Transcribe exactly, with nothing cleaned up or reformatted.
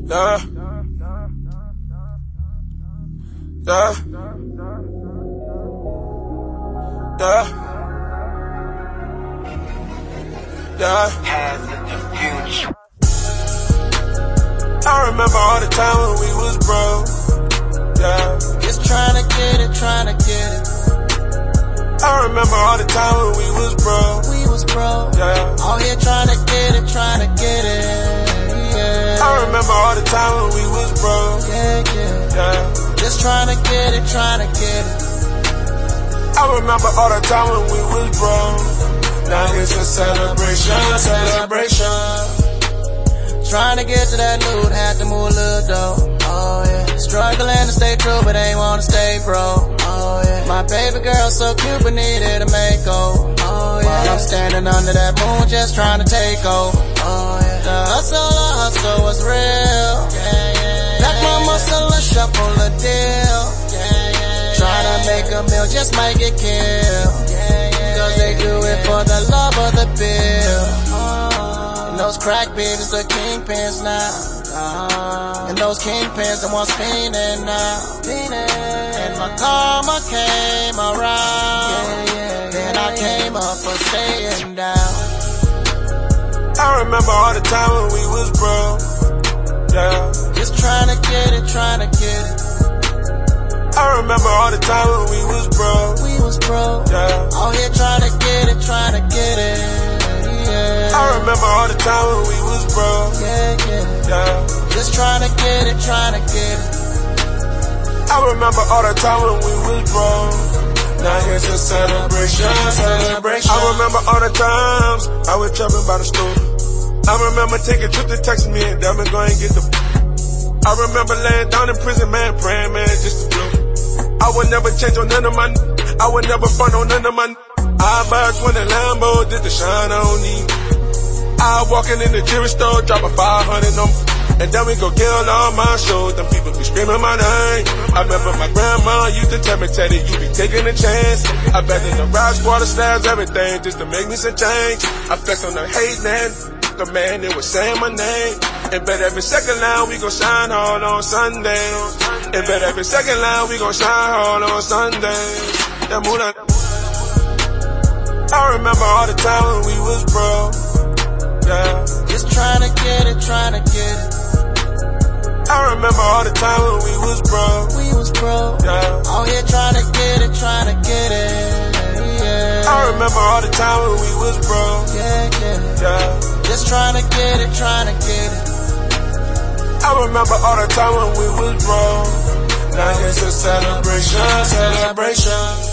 Yeah. Yeah. Yeah. Yeah. I remember all the time when we was broke. Yeah. Just tryna get it, tryna get it. I remember all the time when we was broke. We was broke. Yeah. All here tryna get it, tryna get it. Yeah. I remember all the time when we was broke. Yeah, yeah. Yeah. Just tryna get it, tryna get it. I remember all the time when we was broke. Now it's a celebration, celebration. Tryna get to that loot, had to move a little dough. Oh yeah. Struggling to stay true, but ain't wanna stay broke. Oh yeah. My baby girl so cute, but needed a makeover. Oh yeah. While I'm standing under that moon, just trying to take over. Oh yeah. The hustle, the hustle was real. Yeah, yeah. Pack my muscle and shuffle a deal. Yeah, yeah. Tryna make a meal, just might get killed. Yeah, yeah. Cause they do it for the love of the bill. Oh. And those crack babies are kingpins now. Uh, and those kingpins that want spinning now. And my karma came around. Yeah, yeah, then I came up for staying down. I remember all the time when we was broke. Yeah. Just tryna get it, tryna get it. I remember all the time when we was broke. We was broke. Yeah. All here tryna get it, tryna get it. Yeah. I remember all the time when we was broke. Yeah, yeah. Yeah. Just tryna get it, tryna get it. I remember all the time when we was broke. Now here's a celebration, celebration. I remember all the times I was trapping by the store. I remember taking trips to Texas, me and Devin go and get the. I remember laying down in prison, man, praying, man, just to blow. I would never change on none of my. I would never front on none of my. I buy twenty Lambos just to shine on me. I walking in the jewelry store, drop a five hundred on me. And then we go kill all my shows, them people be screaming my name. I remember my grandma used to tell me, Teddy, you be taking a chance. I bet in the rocks, water slabs, everything, just to make me some change. I flex on the hate, man, the man, they was saying my name. And bet every second line we gon' shine hard on Sunday. And bet every second line we gon' shine hard on Sunday. That moon, I remember all the time when we was broke. Yeah. Just tryna get it, tryna get it. I remember all the time when we was broke. We was broke. Yeah. All here tryna get it, tryna get it. Yeah. I remember all the time when we was broke. Yeah, yeah. Yeah. Just tryna get it, tryna get it. I remember all the time when we was broke. Now it's a celebration, celebration.